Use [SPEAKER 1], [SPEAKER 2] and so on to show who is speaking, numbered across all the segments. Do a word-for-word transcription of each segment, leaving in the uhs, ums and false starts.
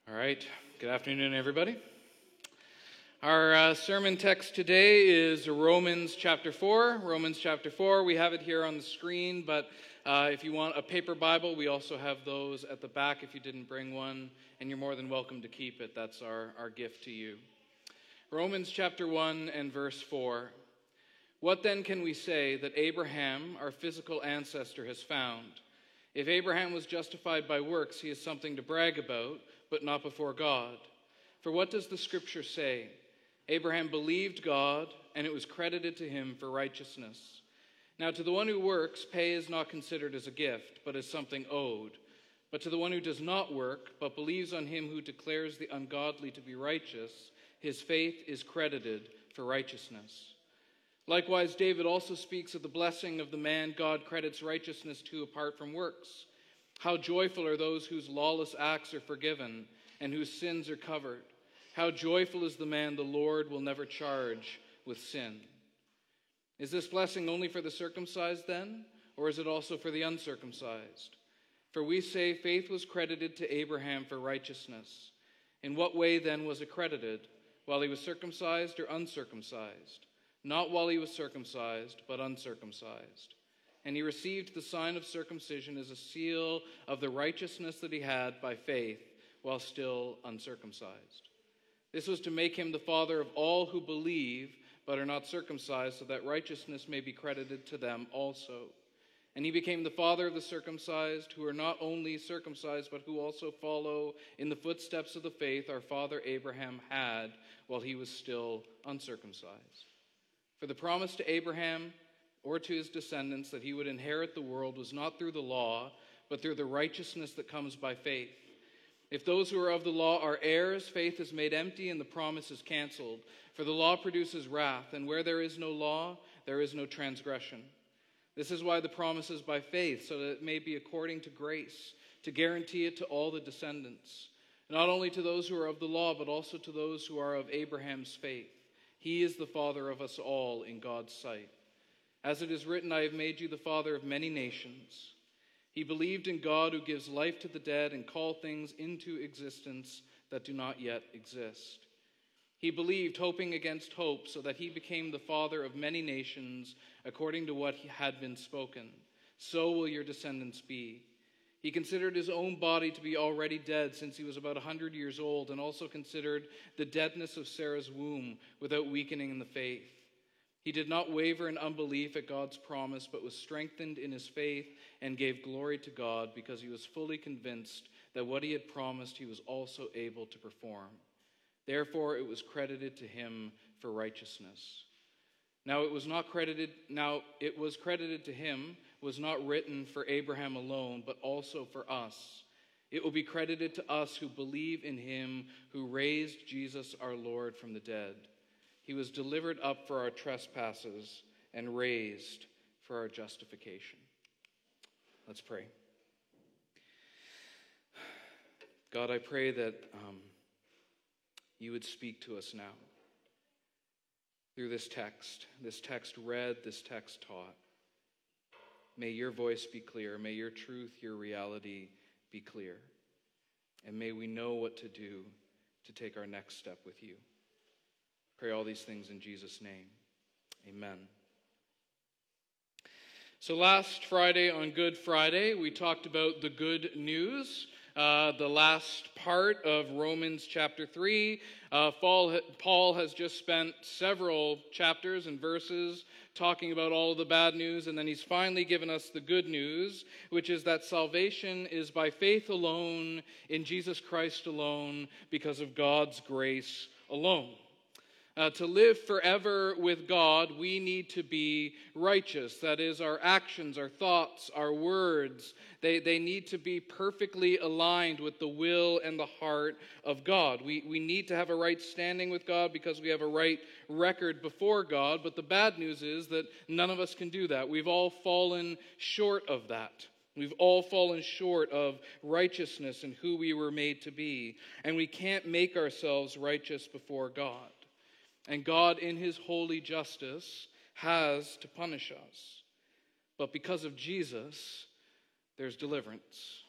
[SPEAKER 1] All right, good afternoon, everybody. Our uh, sermon text today is Romans chapter four. Romans chapter four, we have it here on the screen, but uh, if you want a paper Bible, we also have those at the back if you didn't bring one, and you're more than welcome to keep it. That's our, our gift to you. Romans chapter one and verse four. What then can we say that Abraham, our physical ancestor, has found? If Abraham was justified by works, he has something to brag about, but not before God. For what does the scripture say? Abraham believed God, and it was credited to him for righteousness. Now to the one who works, pay is not considered as a gift, but as something owed. But to the one who does not work, but believes on him who declares the ungodly to be righteous, his faith is credited for righteousness. Likewise, David also speaks of the blessing of the man God credits righteousness to apart from works. How joyful are those whose lawless acts are forgiven and whose sins are covered. How joyful is the man the Lord will never charge with sin. Is this blessing only for the circumcised then, or is it also for the uncircumcised? For we say faith was credited to Abraham for righteousness. In what way then was it credited? While he was circumcised or uncircumcised? Not while he was circumcised, but uncircumcised. And he received the sign of circumcision as a seal of the righteousness that he had by faith, while still uncircumcised. This was to make him the father of all who believe, but are not circumcised, so that righteousness may be credited to them also. And he became the father of the circumcised, who are not only circumcised, but who also follow in the footsteps of the faith our father Abraham had, while he was still uncircumcised. For the promise to Abraham or to his descendants that he would inherit the world was not through the law, but through the righteousness that comes by faith. If those who are of the law are heirs, faith is made empty and the promise is canceled. For the law produces wrath, and where there is no law, there is no transgression. This is why the promise is by faith, so that it may be according to grace, to guarantee it to all the descendants, not only to those who are of the law, but also to those who are of Abraham's faith. He is the father of us all in God's sight. As it is written, I have made you the father of many nations. He believed in God who gives life to the dead and calls things into existence that do not yet exist. He believed, hoping against hope, so that he became the father of many nations, according to what had been spoken. So will your descendants be. He considered his own body to be already dead since he was about a hundred years old, and also considered the deadness of Sarah's womb without weakening in the faith. He did not waver in unbelief at God's promise, but was strengthened in his faith and gave glory to God, because he was fully convinced that what he had promised he was also able to perform. Therefore it was credited to him for righteousness. Now it was not credited now it was credited to him was not written for Abraham alone, but also for us. It will be credited to us who believe in him who raised Jesus our Lord from the dead. He was delivered up for our trespasses and raised for our justification. Let's pray. God, I pray that um, you would speak to us now through this text, this text read, this text taught. May your voice be clear. May your truth, your reality be clear. And may we know what to do to take our next step with you. Pray all these things in Jesus' name. Amen. So last Friday, on Good Friday, we talked about the good news, uh, the last part of Romans chapter three. Uh, Paul, Paul has just spent several chapters and verses talking about all of the bad news, and then he's finally given us the good news, which is that salvation is by faith alone, in Jesus Christ alone, because of God's grace alone. Uh, to live forever with God, we need to be righteous. That is, our actions, our thoughts, our words, they, they need to be perfectly aligned with the will and the heart of God. We, we need to have a right standing with God because we have a right record before God. But the bad news is that none of us can do that. We've all fallen short of that. We've all fallen short of righteousness and who we were made to be. And we can't make ourselves righteous before God. And God, in his holy justice, has to punish us. But because of Jesus, there's deliverance.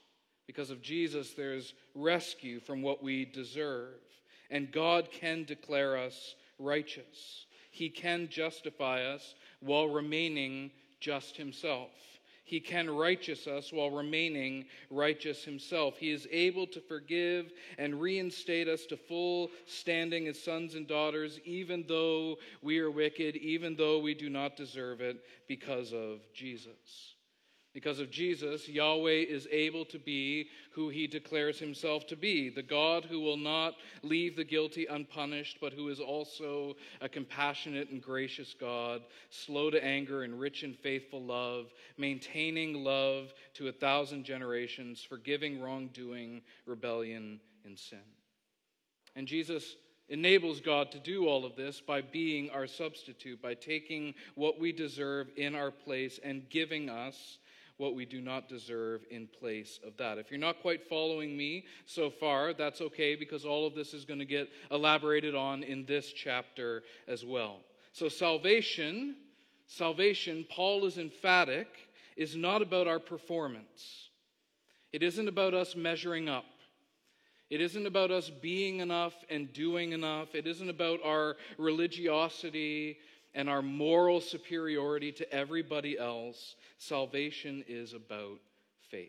[SPEAKER 1] Because of Jesus, there's rescue from what we deserve. And God can declare us righteous. He can justify us while remaining just himself. He can righteous us while remaining righteous himself. He is able to forgive and reinstate us to full standing as sons and daughters, even though we are wicked, even though we do not deserve it, because of Jesus. Because of Jesus, Yahweh is able to be who he declares himself to be, the God who will not leave the guilty unpunished, but who is also a compassionate and gracious God, slow to anger and rich in faithful love, maintaining love to a thousand generations, forgiving wrongdoing, rebellion, and sin. And Jesus enables God to do all of this by being our substitute, by taking what we deserve in our place and giving us what we do not deserve in place of that. If you're not quite following me so far, that's okay, because all of this is going to get elaborated on in this chapter as well. So salvation, salvation, Paul is emphatic, is not about our performance. It isn't about us measuring up. It isn't about us being enough and doing enough. It isn't about our religiosity and our moral superiority to everybody else. Salvation is about faith,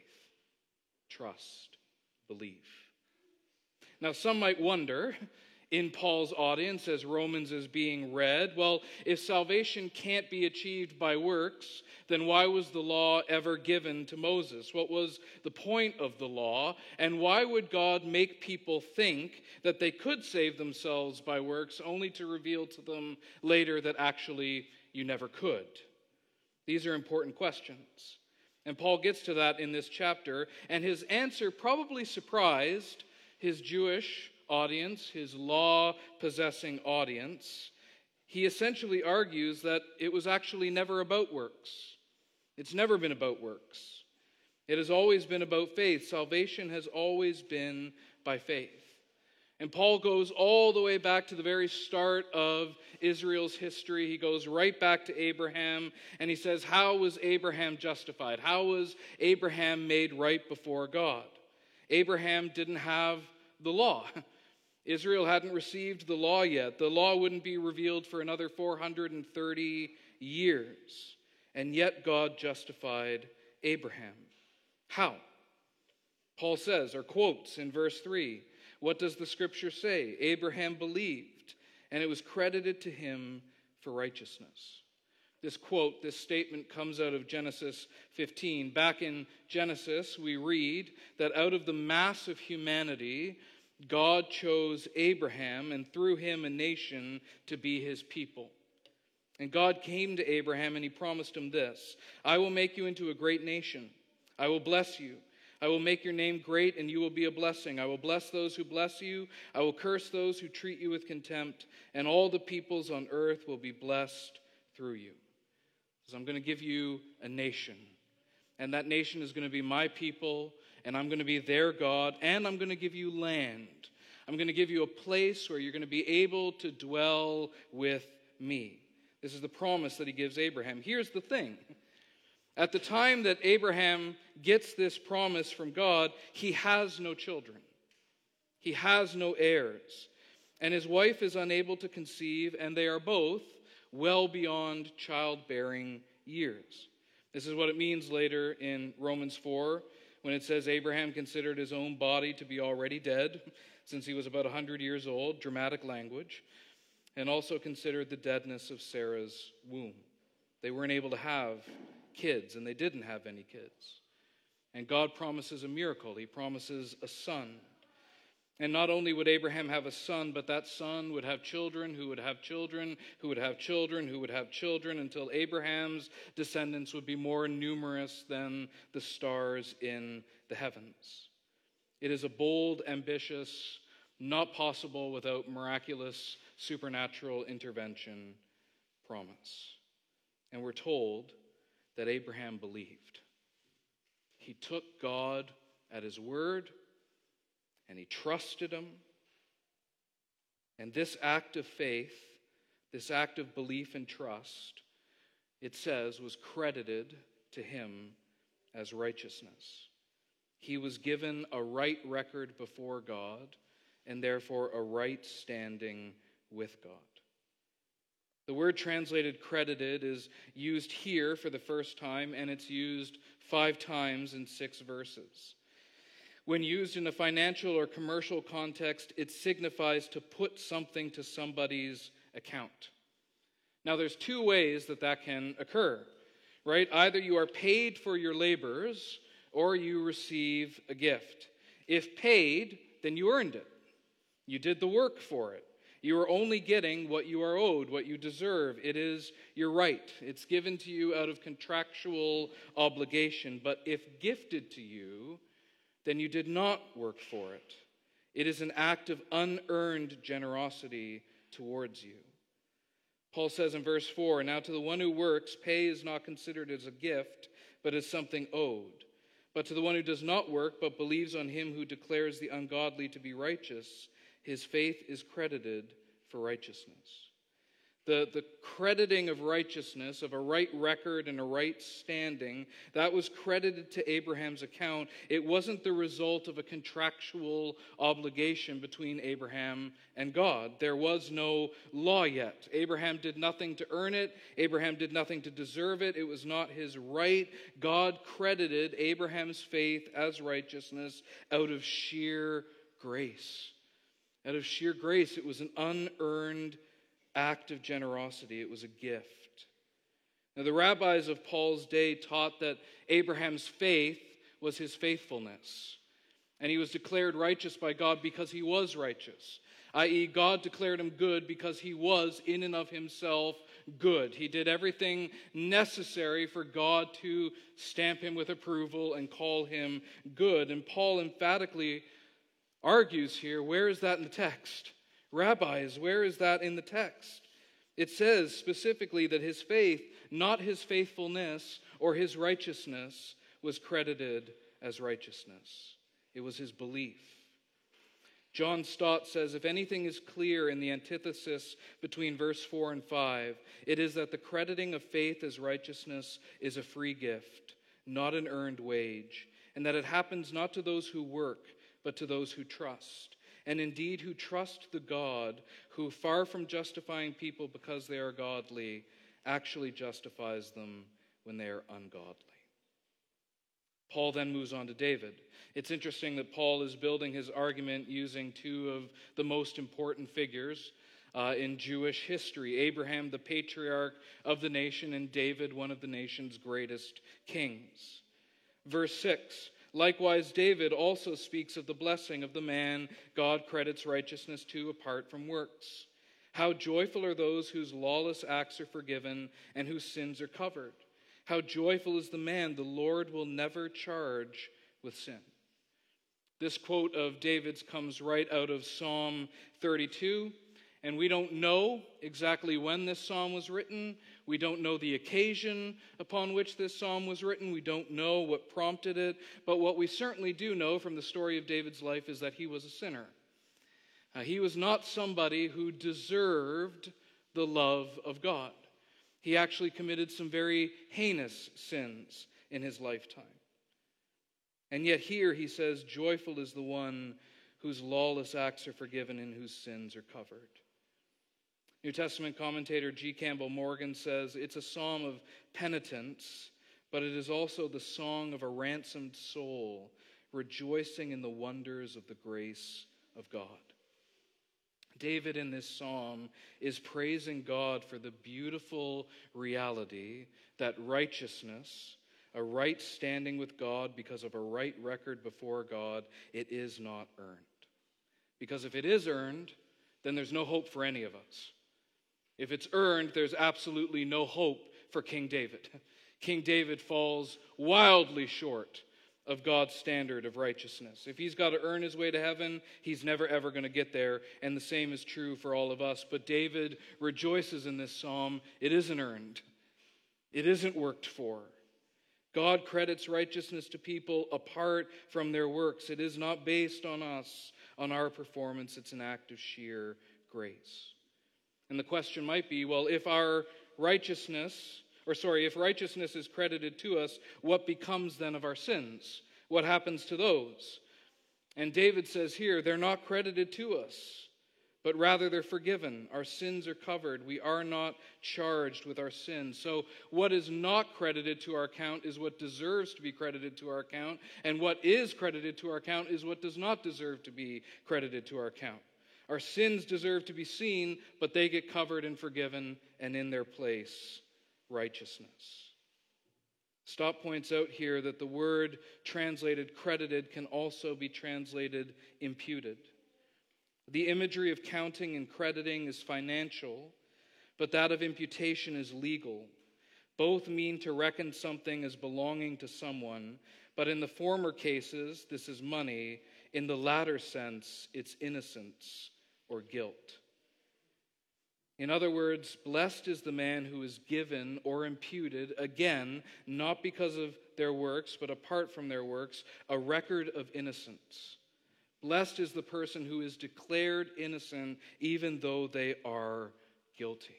[SPEAKER 1] trust, belief. Now, some might wonder, in Paul's audience, as Romans is being read, well, if salvation can't be achieved by works, then why was the law ever given to Moses? What was the point of the law? And why would God make people think that they could save themselves by works, only to reveal to them later that actually you never could? These are important questions. And Paul gets to that in this chapter, and his answer probably surprised his Jewish audience, his law-possessing audience. He essentially argues that it was actually never about works. It's never been about works. It has always been about faith. Salvation has always been by faith. And Paul goes all the way back to the very start of Israel's history. He goes right back to Abraham, and he says, how was Abraham justified? How was Abraham made right before God? Abraham didn't have the law. Israel hadn't received the law yet. The law wouldn't be revealed for another four hundred thirty years. And yet God justified Abraham. How? Paul says, or quotes in verse three, what does the scripture say? Abraham believed, and it was credited to him for righteousness. This quote, this statement comes out of Genesis fifteen. Back in Genesis, we read that out of the mass of humanity, God chose Abraham, and through him a nation to be his people. And God came to Abraham and he promised him this: I will make you into a great nation. I will bless you. I will make your name great and you will be a blessing. I will bless those who bless you. I will curse those who treat you with contempt. And all the peoples on earth will be blessed through you. So I'm going to give you a nation. And that nation is going to be my people. And I'm going to be their God. And I'm going to give you land. I'm going to give you a place where you're going to be able to dwell with me. This is the promise that he gives Abraham. Here's the thing. At the time that Abraham gets this promise from God, he has no children. He has no heirs. And his wife is unable to conceive, and they are both well beyond childbearing years. This is what it means later in Romans four, when it says Abraham considered his own body to be already dead, since he was about one hundred years old, dramatic language, and also considered the deadness of Sarah's womb. They weren't able to have kids, and they didn't have any kids. And God promises a miracle. He promises a son. And not only would Abraham have a son, but that son would have children who would have children, who would have children, who would have children, until Abraham's descendants would be more numerous than the stars in the heavens. It is a bold, ambitious, not possible without miraculous, supernatural intervention promise. And we're told that Abraham believed. He took God at his word, and he trusted him. And this act of faith, this act of belief and trust, it says, was credited to him as righteousness. he was given a right record before God and therefore a right standing with God. The word translated credited is used here for the first time, and it's used five times in six verses. When used in a financial or commercial context, it signifies to put something to somebody's account. Now, there's two ways that that can occur, right? Either you are paid for your labors, or you receive a gift. If paid, then you earned it. You did the work for it. You are only getting what you are owed, what you deserve. It is your right. It's given to you out of contractual obligation. But if gifted to you, then you did not work for it. It is an act of unearned generosity towards you. Paul says in verse four, "Now to the one who works, pay is not considered as a gift, but as something owed. But to the one who does not work, but believes on him who declares the ungodly to be righteous, his faith is credited for righteousness." The, the crediting of righteousness, of a right record and a right standing, that was credited to Abraham's account. It wasn't the result of a contractual obligation between Abraham and God. There was no law yet. Abraham did nothing to earn it. Abraham did nothing to deserve it. It was not his right. God credited Abraham's faith as righteousness out of sheer grace. Out of sheer grace, it was an unearned act of generosity. It was a gift. Now, the rabbis of Paul's day taught that Abraham's faith was his faithfulness, and he was declared righteous by God because he was righteous, that is, God declared him good because he was in and of himself good. He did everything necessary for God to stamp him with approval and call him good. And Paul emphatically argues here, where is that in the text? Rabbis, where is that in the text? It says specifically that his faith, not his faithfulness or his righteousness, was credited as righteousness. It was his belief. John Stott says, if anything is clear in the antithesis between verse four and five, it is that the crediting of faith as righteousness is a free gift, not an earned wage, and that it happens not to those who work, but to those who trust. And indeed who trust the God who, far from justifying people because they are godly, actually justifies them when they are ungodly. Paul then moves on to David. It's interesting that Paul is building his argument using two of the most important figures uh, in Jewish history, Abraham, the patriarch of the nation, and David, one of the nation's greatest kings. Verse six, likewise, David also speaks of the blessing of the man God credits righteousness to apart from works. How joyful are those whose lawless acts are forgiven and whose sins are covered. How joyful is the man the Lord will never charge with sin. This quote of David's comes right out of Psalm thirty-two, and we don't know exactly when this psalm was written. We don't know the occasion upon which this psalm was written. We don't know what prompted it. But what we certainly do know from the story of David's life is that he was a sinner. Uh, he was not somebody who deserved the love of God. He actually committed some very heinous sins in his lifetime. And yet here he says, joyful is the one whose lawless acts are forgiven and whose sins are covered. New Testament commentator G. Campbell Morgan says, it's a psalm of penitence, but it is also the song of a ransomed soul, rejoicing in the wonders of the grace of God. David in this psalm is praising God for the beautiful reality that righteousness, a right standing with God because of a right record before God, it is not earned. Because if it is earned, then there's no hope for any of us. If it's earned, there's absolutely no hope for King David. King David falls wildly short of God's standard of righteousness. If he's got to earn his way to heaven, he's never ever going to get there, and the same is true for all of us. But David rejoices in this psalm. It isn't earned. It isn't worked for. God credits righteousness to people apart from their works. It is not based on us, on our performance. It's an act of sheer grace. And the question might be, well, if our righteousness, or sorry, if righteousness is credited to us, what becomes then of our sins? What happens to those? And David says here, they're not credited to us, but rather they're forgiven. Our sins are covered. We are not charged with our sins. So what is not credited to our account is what deserves to be credited to our account, and what is credited to our account is what does not deserve to be credited to our account. Our sins deserve to be seen, but they get covered and forgiven, and in their place, righteousness. Stott points out here that the word translated credited can also be translated imputed. The imagery of counting and crediting is financial, but that of imputation is legal. Both mean to reckon something as belonging to someone, but in the former cases, this is money. In the latter sense, it's innocence or guilt. In other words, blessed is the man who is given or imputed, again, not because of their works, but apart from their works, a record of innocence. Blessed is the person who is declared innocent, even though they are guilty.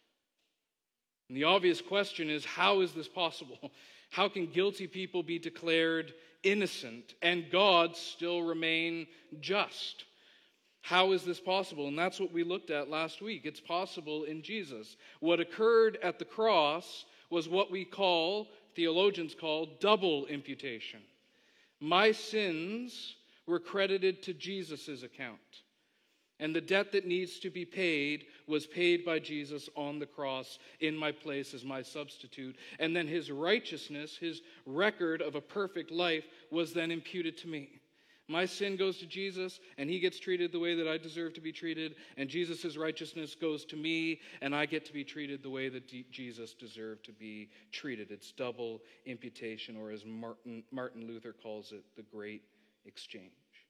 [SPEAKER 1] And the obvious question is, how is this possible? How can guilty people be declared innocent and God still remain just? How is this possible? And that's what we looked at last week. It's possible in Jesus. What occurred at the cross was what we call, theologians call, double imputation. My sins were credited to Jesus' account. And the debt that needs to be paid was paid by Jesus on the cross in my place as my substitute. And then his righteousness, his record of a perfect life, was then imputed to me. My sin goes to Jesus, and he gets treated the way that I deserve to be treated, and Jesus' righteousness goes to me, and I get to be treated the way that D- Jesus deserved to be treated. It's double imputation, or as Martin, Martin Luther calls it, the great exchange.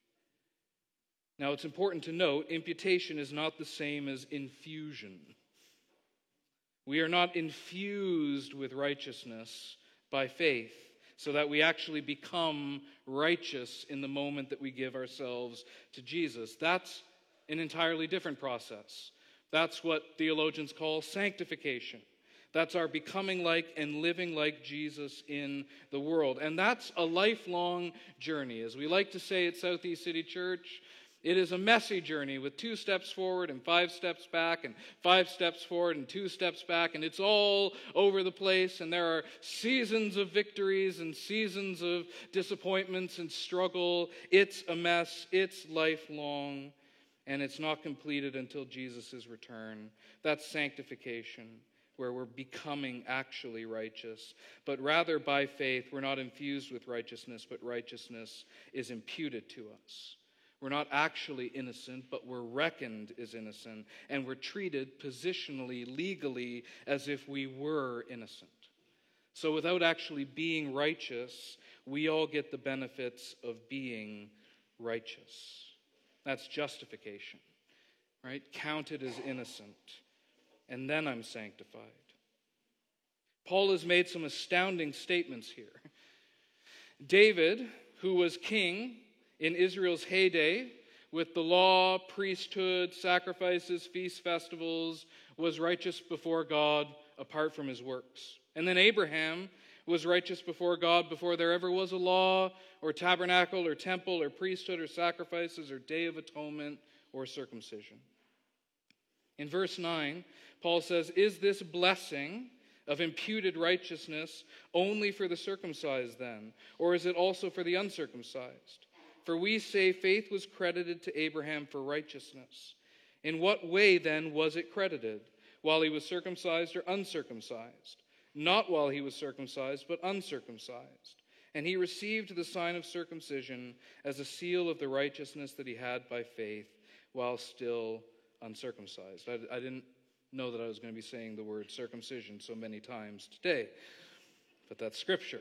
[SPEAKER 1] Now, it's important to note, imputation is not the same as infusion. We are not infused with righteousness by faith, so that we actually become righteous in the moment that we give ourselves to Jesus. That's an entirely different process. That's what theologians call sanctification. That's our becoming like and living like Jesus in the world. And that's a lifelong journey. As we like to say at Southeast City Church, it is a messy journey with two steps forward and five steps back and five steps forward and two steps back, and it's all over the place, and there are seasons of victories and seasons of disappointments and struggle. It's a mess. It's lifelong, and it's not completed until Jesus' return. That's sanctification, where we're becoming actually righteous. But rather by faith, we're not infused with righteousness, but righteousness is imputed to us. We're not actually innocent, but we're reckoned as innocent, and we're treated positionally, legally, as if we were innocent. So without actually being righteous, we all get the benefits of being righteous. That's justification, right? Counted as innocent, and then I'm sanctified. Paul has made some astounding statements here. David, who was king in Israel's heyday, with the law, priesthood, sacrifices, feast festivals, was righteous before God apart from his works. And then Abraham was righteous before God before there ever was a law or tabernacle or temple or priesthood or sacrifices or day of atonement or circumcision. In verse nine, Paul says, "Is this blessing of imputed righteousness only for the circumcised then, or is it also for the uncircumcised? For we say faith was credited to Abraham for righteousness. In what way then was it credited? While he was circumcised or uncircumcised? Not while he was circumcised, but uncircumcised. And he received the sign of circumcision as a seal of the righteousness that he had by faith, while still uncircumcised." I, I didn't know that I was going to be saying the word circumcision so many times today, but that's scripture.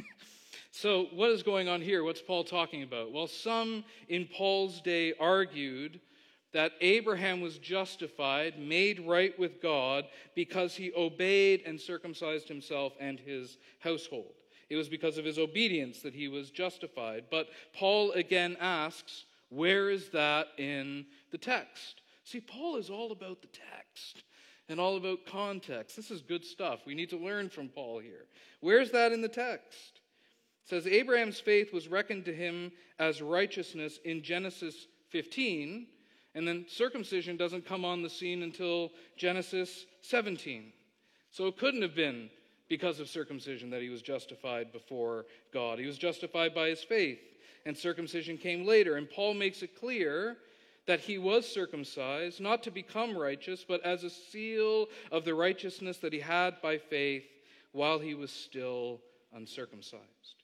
[SPEAKER 1] So what is going on here? What's Paul talking about? Well, some in Paul's day argued that Abraham was justified, made right with God, because he obeyed and circumcised himself and his household. It was because of his obedience that he was justified. But Paul again asks, where is that in the text? See, Paul is all about the text and all about context. This is good stuff. We need to learn from Paul here. Where's that in the text? says Abraham's faith was reckoned to him as righteousness in Genesis fifteen, and then circumcision doesn't come on the scene until Genesis seventeen. So it couldn't have been because of circumcision that he was justified before God. He was justified by his faith, and circumcision came later. And Paul makes it clear that he was circumcised, not to become righteous, but as a seal of the righteousness that he had by faith while he was still uncircumcised.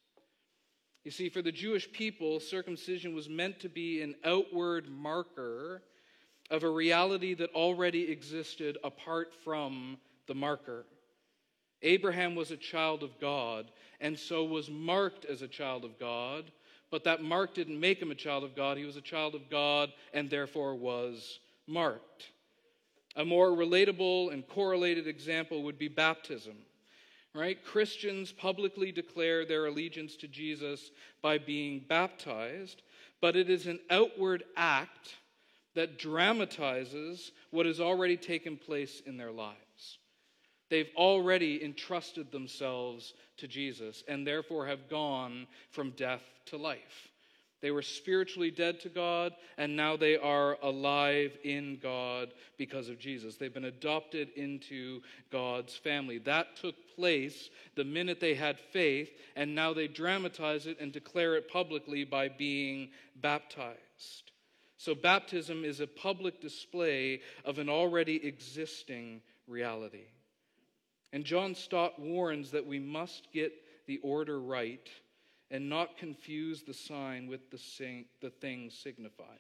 [SPEAKER 1] You see, for the Jewish people, circumcision was meant to be an outward marker of a reality that already existed apart from the marker. Abraham was a child of God, and so was marked as a child of God, but that mark didn't make him a child of God. He was a child of God, and therefore was marked. A more relatable and correlated example would be baptism. Right? Christians publicly declare their allegiance to Jesus by being baptized, but it is an outward act that dramatizes what has already taken place in their lives. They've already entrusted themselves to Jesus and therefore have gone from death to life. They were spiritually dead to God, and now they are alive in God because of Jesus. They've been adopted into God's family. That took place the minute they had faith, and now they dramatize it and declare it publicly by being baptized. So baptism is a public display of an already existing reality. And John Stott warns that we must get the order right and not confuse the sign with the, sing, the thing signified.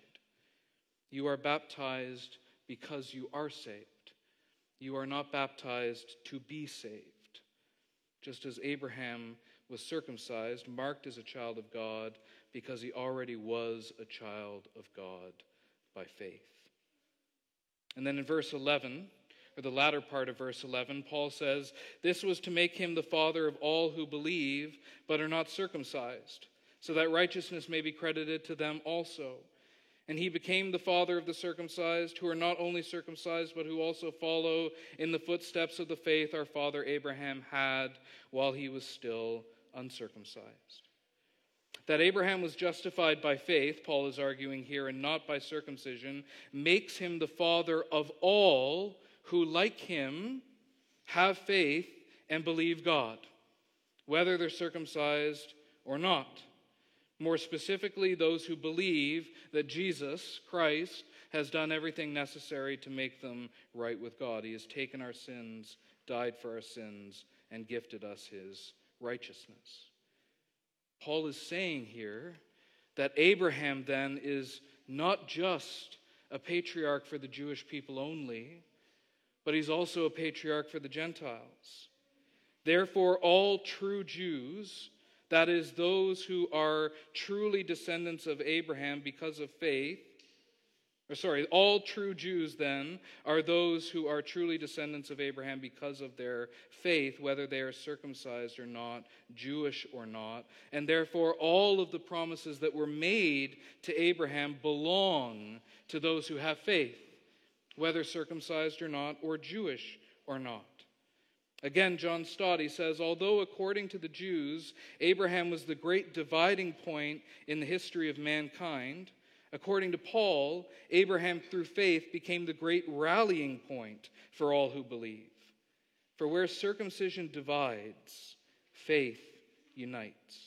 [SPEAKER 1] You are baptized because you are saved. You are not baptized to be saved. Just as Abraham was circumcised, marked as a child of God, because he already was a child of God by faith. And then in verse eleven, or the latter part of verse eleven, Paul says, "This was to make him the father of all who believe, but are not circumcised, so that righteousness may be credited to them also. And he became the father of the circumcised, who are not only circumcised, but who also follow in the footsteps of the faith our father Abraham had while he was still uncircumcised." That Abraham was justified by faith, Paul is arguing here, and not by circumcision, makes him the father of all who, like him, have faith and believe God, whether they're circumcised or not. More specifically, those who believe that Jesus, Christ, has done everything necessary to make them right with God. He has taken our sins, died for our sins, and gifted us his righteousness. Paul is saying here that Abraham then is not just a patriarch for the Jewish people only, but he's also a patriarch for the Gentiles. Therefore, all true Jews, that is, those who are truly descendants of Abraham because of faith, or sorry, all true Jews then are those who are truly descendants of Abraham because of their faith, whether they are circumcised or not, Jewish or not. And therefore, all of the promises that were made to Abraham belong to those who have faith, whether circumcised or not, or Jewish or not. Again, John Stott, he says, although according to the Jews, Abraham was the great dividing point in the history of mankind, according to Paul, Abraham through faith became the great rallying point for all who believe. For where circumcision divides, faith unites.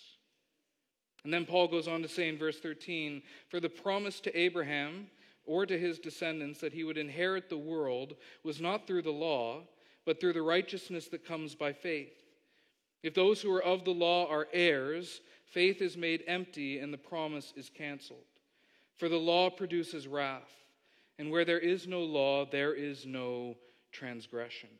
[SPEAKER 1] And then Paul goes on to say in verse thirteen, for the promise to Abraham or to his descendants that he would inherit the world was not through the law, but through the righteousness that comes by faith. If those who are of the law are heirs, faith is made empty and the promise is canceled. For the law produces wrath, and where there is no law, there is no transgression.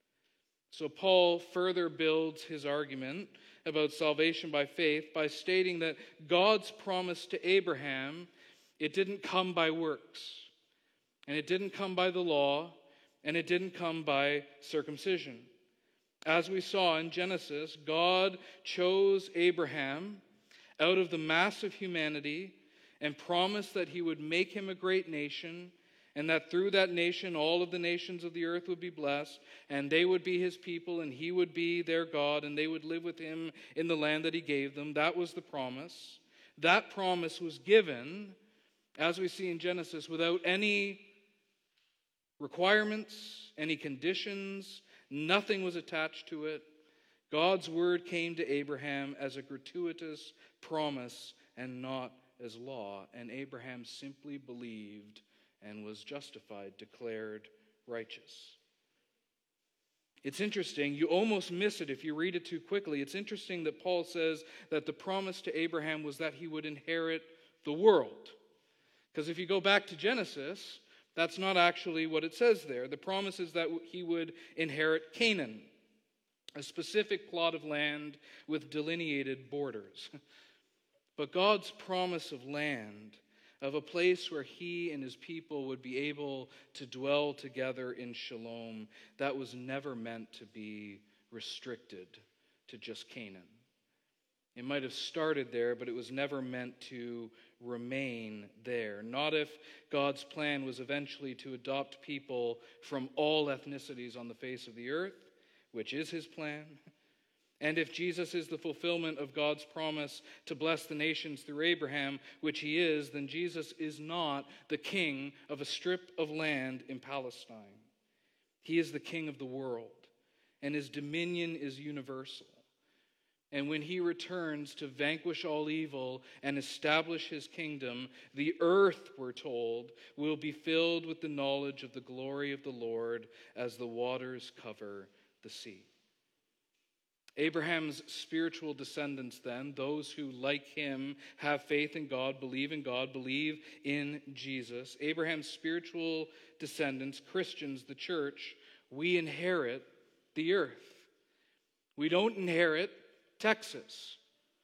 [SPEAKER 1] So Paul further builds his argument about salvation by faith by stating that God's promise to Abraham, it didn't come by works, and it didn't come by the law, and it didn't come by circumcision. As we saw in Genesis, God chose Abraham out of the mass of humanity and promised that he would make him a great nation and that through that nation all of the nations of the earth would be blessed, and they would be his people, and he would be their God, and they would live with him in the land that he gave them. That was the promise. That promise was given, as we see in Genesis, without any requirements, any conditions. Nothing was attached to it. God's word came to Abraham as a gratuitous promise and not as law, and Abraham simply believed and was justified, declared righteous. It's interesting, you almost miss it if you read it too quickly. It's interesting that Paul says that the promise to Abraham was that he would inherit the world. Because if you go back to Genesis, that's not actually what it says there. The promise is that he would inherit Canaan, a specific plot of land with delineated borders. But God's promise of land, of a place where he and his people would be able to dwell together in shalom, that was never meant to be restricted to just Canaan. It might have started there, but it was never meant to remain there. Not if God's plan was eventually to adopt people from all ethnicities on the face of the earth, which is his plan. And if Jesus is the fulfillment of God's promise to bless the nations through Abraham, which he is, then Jesus is not the king of a strip of land in Palestine. He is the king of the world, and his dominion is universal. And when he returns to vanquish all evil and establish his kingdom, the earth, we're told, will be filled with the knowledge of the glory of the Lord as the waters cover the sea. Abraham's spiritual descendants, then, those who, like him, have faith in God, believe in God, believe in Jesus. Abraham's spiritual descendants, Christians, the church, we inherit the earth. We don't inherit Texas.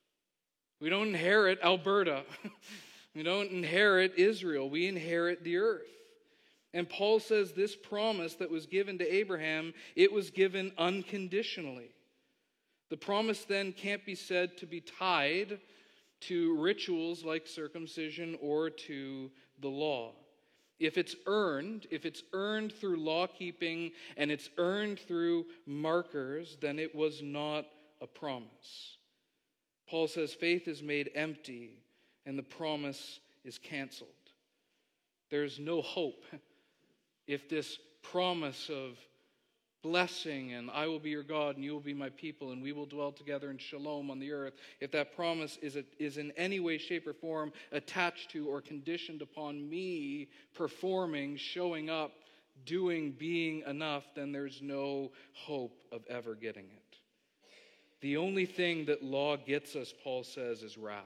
[SPEAKER 1] We don't inherit Alberta. We don't inherit Israel. We inherit the earth. And Paul says this promise that was given to Abraham, it was given unconditionally. The promise then can't be said to be tied to rituals like circumcision or to the law. If it's earned, if it's earned through law keeping and it's earned through markers, then it was not a promise. Paul says faith is made empty and the promise is canceled. There's no hope if this promise of blessing and I will be your God and you will be my people and we will dwell together in shalom on the earth, if that promise is, a, is in any way, shape, or form attached to or conditioned upon me performing, showing up, doing, being enough, then there's no hope of ever getting it. The only thing that law gets us, Paul says, is wrath.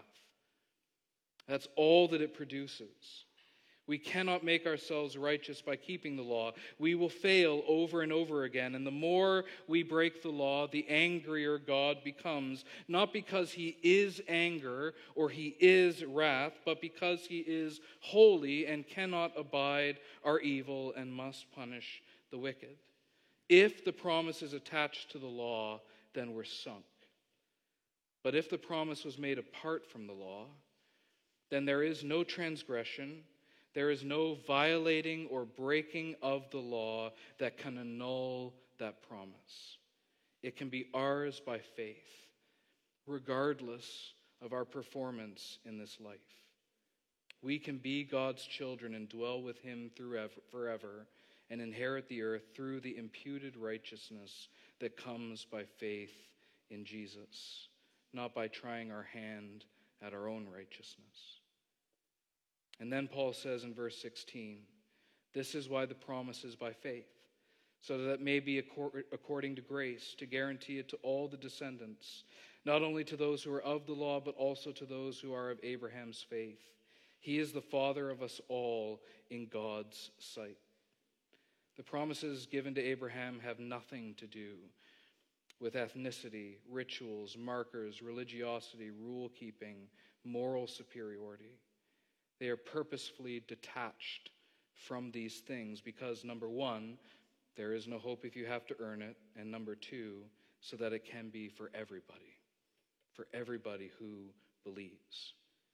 [SPEAKER 1] That's all that it produces. We cannot make ourselves righteous by keeping the law. We will fail over and over again. And the more we break the law, the angrier God becomes. Not because he is anger or he is wrath, but because he is holy and cannot abide our evil and must punish the wicked. If the promise is attached to the law, then we're sunk. But if the promise was made apart from the law, then there is no transgression. There is no violating or breaking of the law that can annul that promise. It can be ours by faith, regardless of our performance in this life. We can be God's children and dwell with him forever and inherit the earth through the imputed righteousness that comes by faith in Jesus, not by trying our hand at our own righteousness. And then Paul says in verse sixteen, this is why the promise is by faith, so that it may be according to grace, to guarantee it to all the descendants, not only to those who are of the law, but also to those who are of Abraham's faith. He is the father of us all in God's sight. The promises given to Abraham have nothing to do with ethnicity, rituals, markers, religiosity, rule-keeping, moral superiority. They are purposefully detached from these things because, number one, there is no hope if you have to earn it, and number two, so that it can be for everybody, for everybody who believes.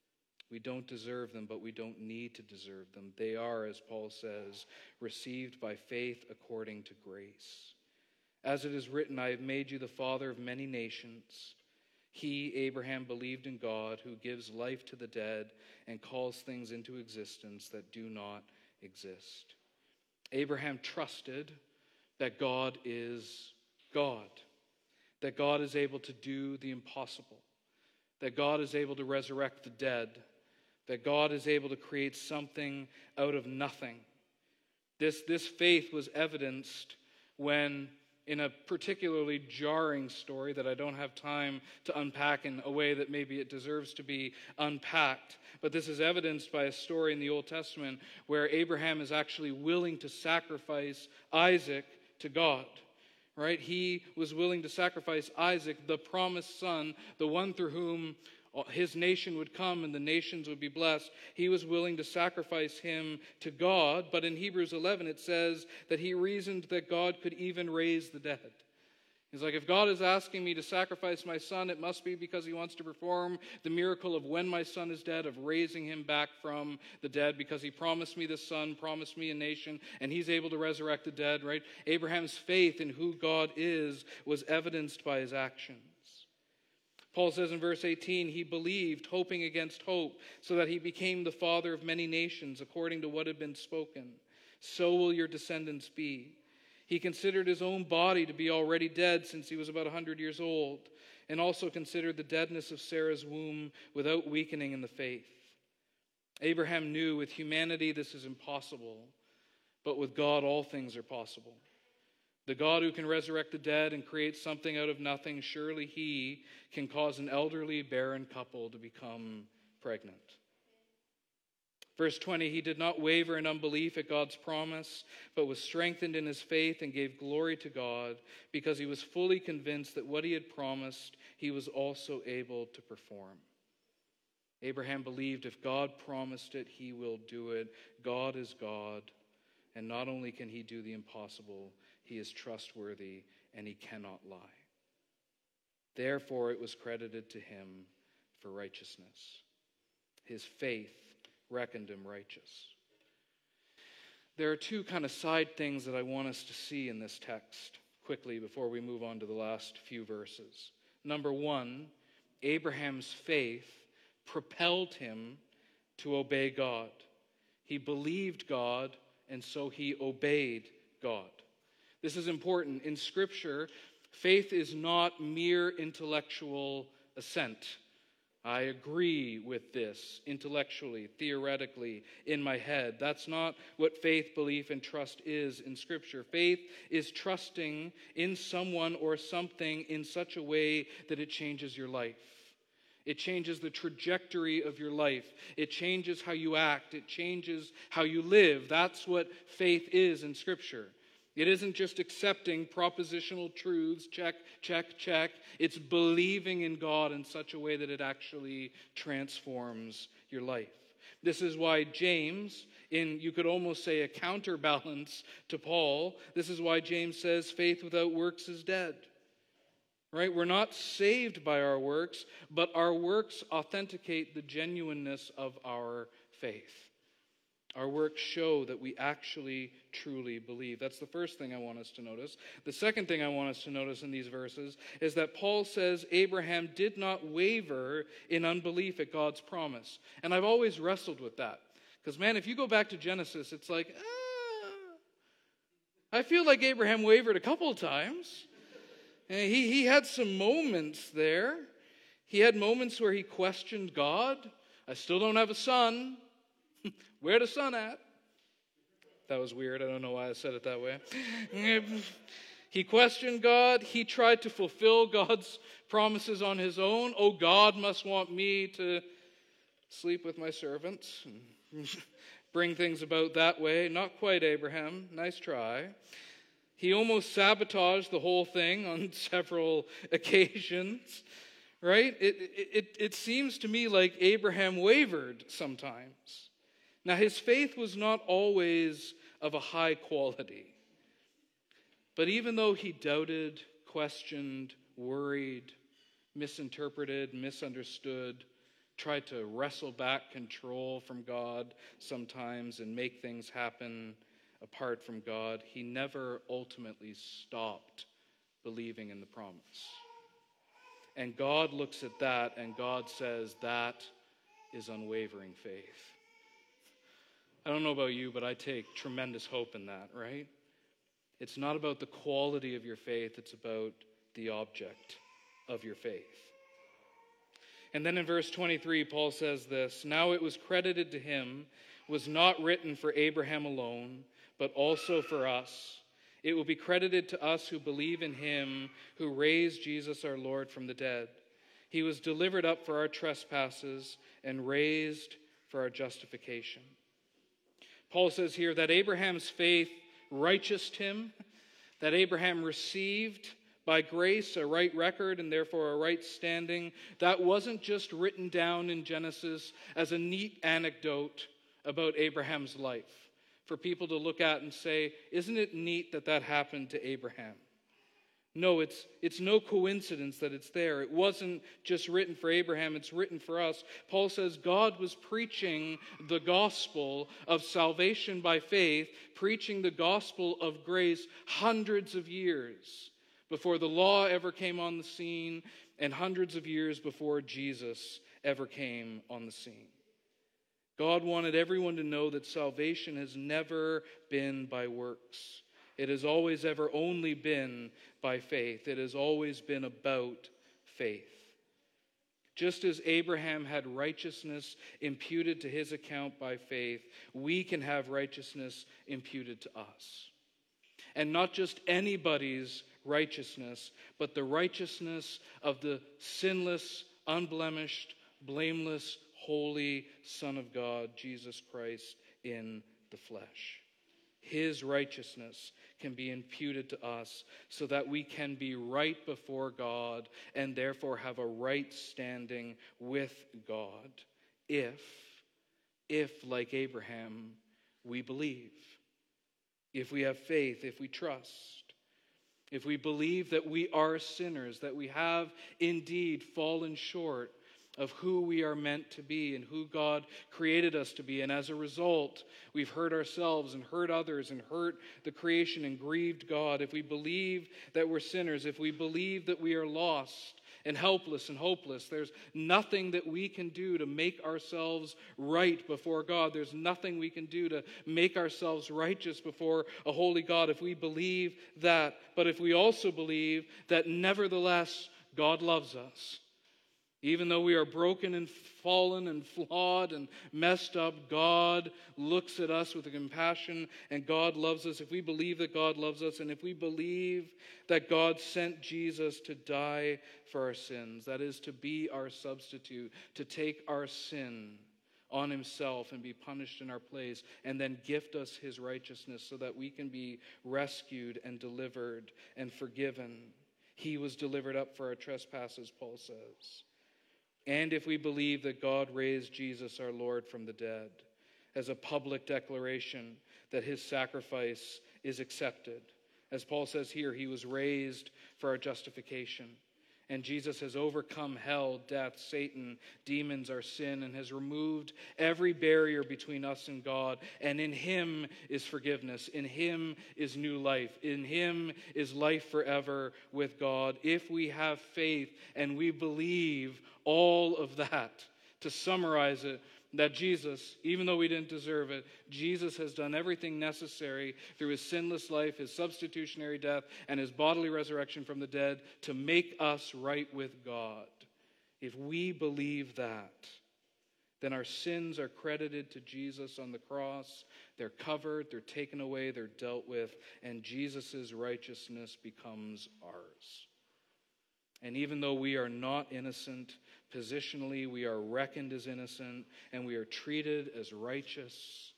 [SPEAKER 1] We don't deserve them, but we don't need to deserve them. They are, as Paul says, received by faith according to grace. As it is written, I have made you the father of many nations. He, Abraham, believed in God, who gives life to the dead and calls things into existence that do not exist. Abraham trusted that God is God, that God is able to do the impossible, that God is able to resurrect the dead, that God is able to create something out of nothing. This, this faith was evidenced when, in a particularly jarring story that I don't have time to unpack in a way that maybe it deserves to be unpacked, but this is evidenced by a story in the Old Testament where Abraham is actually willing to sacrifice Isaac to God. Right? He was willing to sacrifice Isaac, the promised son, the one through whom his nation would come and the nations would be blessed. He was willing to sacrifice him to God, but in Hebrews eleven it says that he reasoned that God could even raise the dead. He's like, if God is asking me to sacrifice my son, it must be because he wants to perform the miracle of when my son is dead, of raising him back from the dead, because he promised me the son, promised me a nation, and he's able to resurrect the dead, right? Abraham's faith in who God is was evidenced by his actions. Paul says in verse eighteen, he believed, hoping against hope, so that he became the father of many nations, according to what had been spoken. So will your descendants be. He considered his own body to be already dead since he was about one hundred years old, and also considered the deadness of Sarah's womb without weakening in the faith. Abraham knew with humanity this is impossible, but with God all things are possible. The God who can resurrect the dead and create something out of nothing, surely he can cause an elderly, barren couple to become pregnant. Verse twenty, he did not waver in unbelief at God's promise, but was strengthened in his faith and gave glory to God, because he was fully convinced that what he had promised, he was also able to perform. Abraham believed if God promised it, he will do it. God is God, and not only can he do the impossible, he is trustworthy and he cannot lie. Therefore, it was credited to him for righteousness. His faith reckoned him righteous. There are two kind of side things that I want us to see in this text quickly before we move on to the last few verses. Number one, Abraham's faith propelled him to obey God. He believed God, and so he obeyed God. This is important. In Scripture, faith is not mere intellectual assent. I agree with this intellectually, theoretically, in my head. That's not what faith, belief, and trust is in Scripture. Faith is trusting in someone or something in such a way that it changes your life. It changes the trajectory of your life. It changes how you act. It changes how you live. That's what faith is in Scripture. It isn't just accepting propositional truths, check, check, check. It's believing in God in such a way that it actually transforms your life. This is why James, in you could almost say a counterbalance to Paul, this is why James says faith without works is dead. Right? We're not saved by our works, but our works authenticate the genuineness of our faith. Our works show that we actually truly believe. That's the first thing I want us to notice. The second thing I want us to notice in these verses is that Paul says Abraham did not waver in unbelief at God's promise. And I've always wrestled with that. Because, man, if you go back to Genesis, it's like, ah, I feel like Abraham wavered a couple of times. And he, he had some moments there. He had moments where he questioned God. I still don't have a son. Where the son at? That was weird. I don't know why I said it that way. He questioned God. He tried to fulfill God's promises on his own. Oh, God must want me to sleep with my servants and bring things about that way. Not quite, Abraham. Nice try. He almost sabotaged the whole thing on several occasions, right? It, it, it seems to me like Abraham wavered sometimes. Now, his faith was not always of a high quality. But even though he doubted, questioned, worried, misinterpreted, misunderstood, tried to wrestle back control from God sometimes and make things happen apart from God, he never ultimately stopped believing in the promise. And God looks at that and God says, that is unwavering faith. I don't know about you, but I take tremendous hope in that, right? It's not about the quality of your faith, it's about the object of your faith. And then in verse twenty-three, Paul says this, now it was credited to him, was not written for Abraham alone, but also for us. It will be credited to us who believe in him who raised Jesus our Lord from the dead. He was delivered up for our trespasses and raised for our justification. Paul says here that Abraham's faith righteoused him, that Abraham received by grace a right record and therefore a right standing. That wasn't just written down in Genesis as a neat anecdote about Abraham's life for people to look at and say, isn't it neat that that happened to Abraham? No, it's, it's no coincidence that it's there. It wasn't just written for Abraham, it's written for us. Paul says God was preaching the gospel of salvation by faith, preaching the gospel of grace hundreds of years before the law ever came on the scene and hundreds of years before Jesus ever came on the scene. God wanted everyone to know that salvation has never been by works. It has always ever only been by faith. It has always been about faith. Just as Abraham had righteousness imputed to his account by faith, we can have righteousness imputed to us. And not just anybody's righteousness, but the righteousness of the sinless, unblemished, blameless, holy Son of God, Jesus Christ in the flesh. His righteousness can be imputed to us so that we can be right before God and therefore have a right standing with God if, if like Abraham, we believe. If we have faith, if we trust. If we believe that we are sinners, that we have indeed fallen short of who we are meant to be and who God created us to be. And as a result, we've hurt ourselves and hurt others and hurt the creation and grieved God. If we believe that we're sinners, if we believe that we are lost and helpless and hopeless, there's nothing that we can do to make ourselves right before God. There's nothing we can do to make ourselves righteous before a holy God if we believe that. But if we also believe that nevertheless God loves us, even though we are broken and fallen and flawed and messed up, God looks at us with compassion and God loves us. If we believe that God loves us and if we believe that God sent Jesus to die for our sins, that is to be our substitute, to take our sin on himself and be punished in our place and then gift us his righteousness so that we can be rescued and delivered and forgiven. He was delivered up for our trespasses, Paul says. And if we believe that God raised Jesus our Lord from the dead as a public declaration that his sacrifice is accepted. As Paul says here, he was raised for our justification. And Jesus has overcome hell, death, Satan, demons, our sin, and has removed every barrier between us and God. And in him is forgiveness. In him is new life. In him is life forever with God. If we have faith and we believe all of that, to summarize it, that Jesus, even though we didn't deserve it, Jesus has done everything necessary through his sinless life, his substitutionary death, and his bodily resurrection from the dead to make us right with God. If we believe that, then our sins are credited to Jesus on the cross. They're covered, they're taken away, they're dealt with, and Jesus' righteousness becomes ours. And even though we are not innocent, positionally we are reckoned as innocent and we are treated as righteous.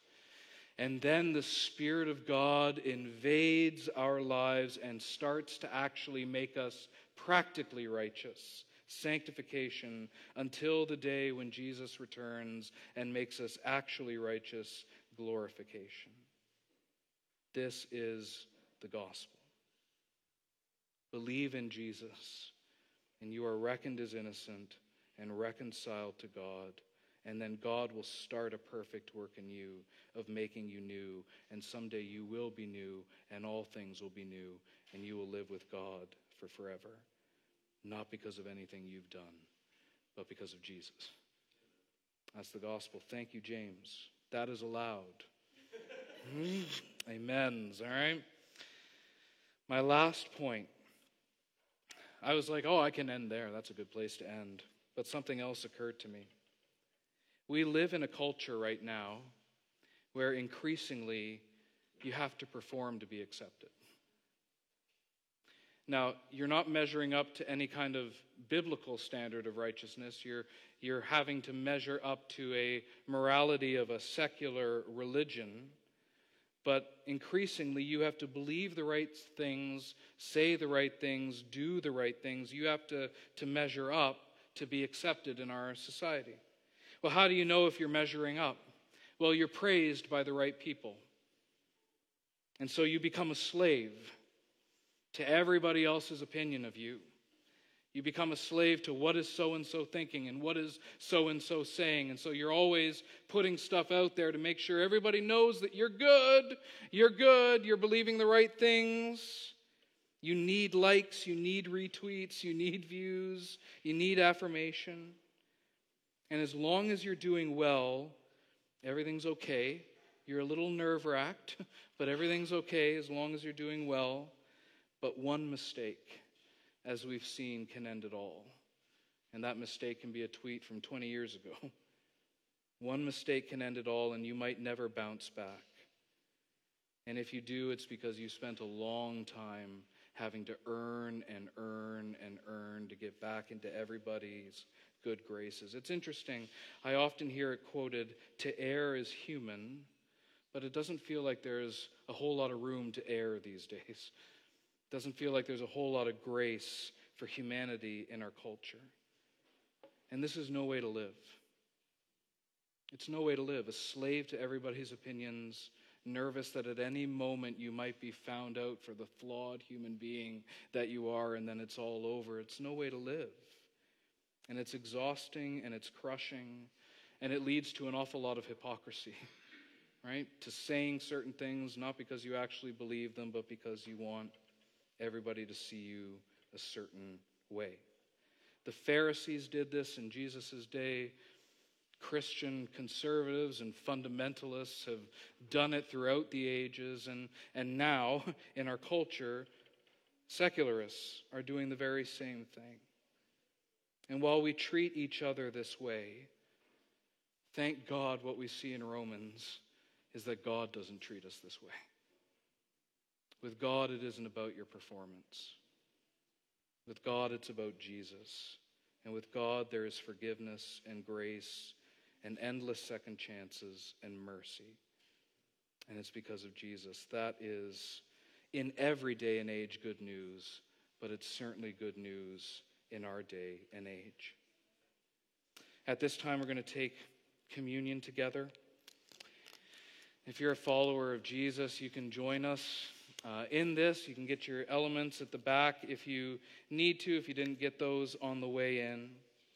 [SPEAKER 1] And then the Spirit of God invades our lives and starts to actually make us practically righteous. Sanctification until the day when Jesus returns and makes us actually righteous, glorification. This is the gospel. Believe in Jesus, and you are reckoned as innocent, and reconciled to God. And then God will start a perfect work in you of making you new. And someday you will be new, and all things will be new, and you will live with God for forever. Not because of anything you've done, but because of Jesus. That's the gospel. Thank you, James. That is allowed. mm. Amens, all right? My last point. I was like, oh, I can end there. That's a good place to end. But something else occurred to me. We live in a culture right now where increasingly you have to perform to be accepted. Now, you're not measuring up to any kind of biblical standard of righteousness. You're, you're having to measure up to a morality of a secular religion. But increasingly, you have to believe the right things, say the right things, do the right things. You have to, to measure up to be accepted in our society. Well, how do you know if you're measuring up? Well, you're praised by the right people. And so you become a slave to everybody else's opinion of you. You become a slave to what is so-and-so thinking and what is so-and-so saying. And so you're always putting stuff out there to make sure everybody knows that you're good, you're good, you're believing the right things. You need likes, you need retweets, you need views, you need affirmation. And as long as you're doing well, everything's okay. You're a little nerve-wracked, but everything's okay as long as you're doing well. But one mistake, as we've seen, can end it all. And that mistake can be a tweet from twenty years ago. One mistake can end it all, and you might never bounce back. And if you do, it's because you spent a long time having to earn and earn and earn to get back into everybody's good graces. It's interesting. I often hear it quoted, to err is human, but it doesn't feel like there's a whole lot of room to err these days. It doesn't feel like there's a whole lot of grace for humanity in our culture. And this is no way to live. It's no way to live. A slave to everybody's opinions, nervous that at any moment you might be found out for the flawed human being that you are, and then it's all over. It's no way to live. And it's exhausting, and it's crushing, and it leads to an awful lot of hypocrisy, right? To saying certain things, not because you actually believe them, but because you want everybody to see you a certain way. The Pharisees did this in Jesus' day. Christian conservatives and fundamentalists have done it throughout the ages, and, and now, in our culture, secularists are doing the very same thing. And while we treat each other this way, thank God what we see in Romans is that God doesn't treat us this way. With God, it isn't about your performance. With God, it's about Jesus. And with God, there is forgiveness and grace and endless second chances and mercy. And it's because of Jesus. That is, in every day and age, good news, but it's certainly good news in our day and age. At this time, we're going to take communion together. If you're a follower of Jesus, you can join us uh, in this. You can get your elements at the back if you need to, if you didn't get those on the way in.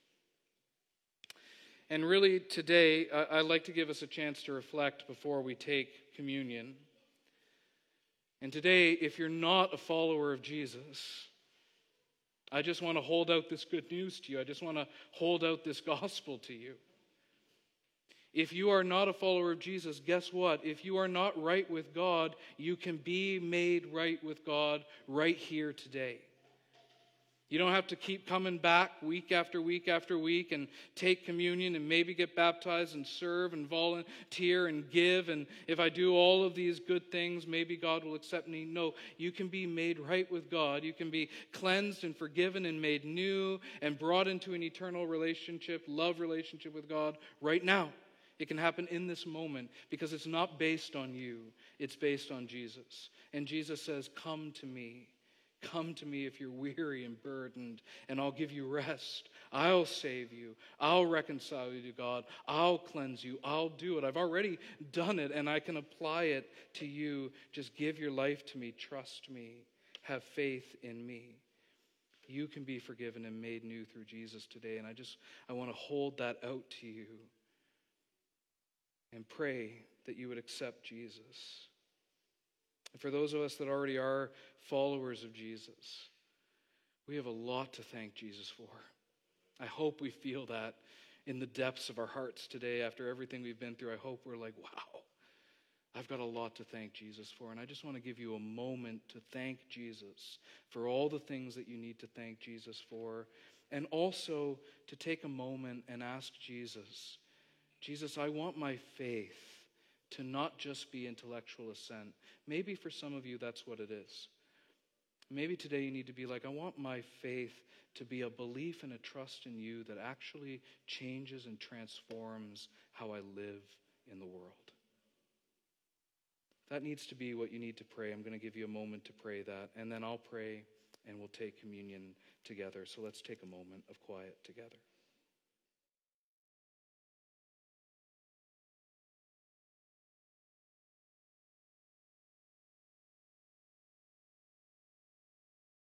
[SPEAKER 1] And really, today, I- I'd like to give us a chance to reflect before we take communion. And today, if you're not a follower of Jesus, I just want to hold out this good news to you. I just want to hold out this gospel to you. If you are not a follower of Jesus, guess what? If you are not right with God, you can be made right with God right here today. You don't have to keep coming back week after week after week and take communion and maybe get baptized and serve and volunteer and give. And if I do all of these good things, maybe God will accept me. No, you can be made right with God. You can be cleansed and forgiven and made new and brought into an eternal relationship, love relationship with God right now. It can happen in this moment because it's not based on you. It's based on Jesus. And Jesus says, come to me. Come to me if you're weary and burdened, and I'll give you rest. I'll save you. I'll reconcile you to God. I'll cleanse you. I'll do it. I've already done it, and I can apply it to you. Just give your life to me. Trust me. Have faith in me. You can be forgiven and made new through Jesus today. And I just, I want to hold that out to you and pray that you would accept Jesus. And for those of us that already are followers of Jesus, we have a lot to thank Jesus for. I hope we feel that in the depths of our hearts today after everything we've been through. I hope we're like, wow, I've got a lot to thank Jesus for. And I just want to give you a moment to thank Jesus for all the things that you need to thank Jesus for. And also to take a moment and ask Jesus, Jesus, I want my faith to not just be intellectual assent. Maybe for some of you that's what it is. Maybe today you need to be like, I want my faith to be a belief and a trust in you that actually changes and transforms how I live in the world. That needs to be what you need to pray. I'm going to give you a moment to pray that, and then I'll pray and we'll take communion together. So let's take a moment of quiet together.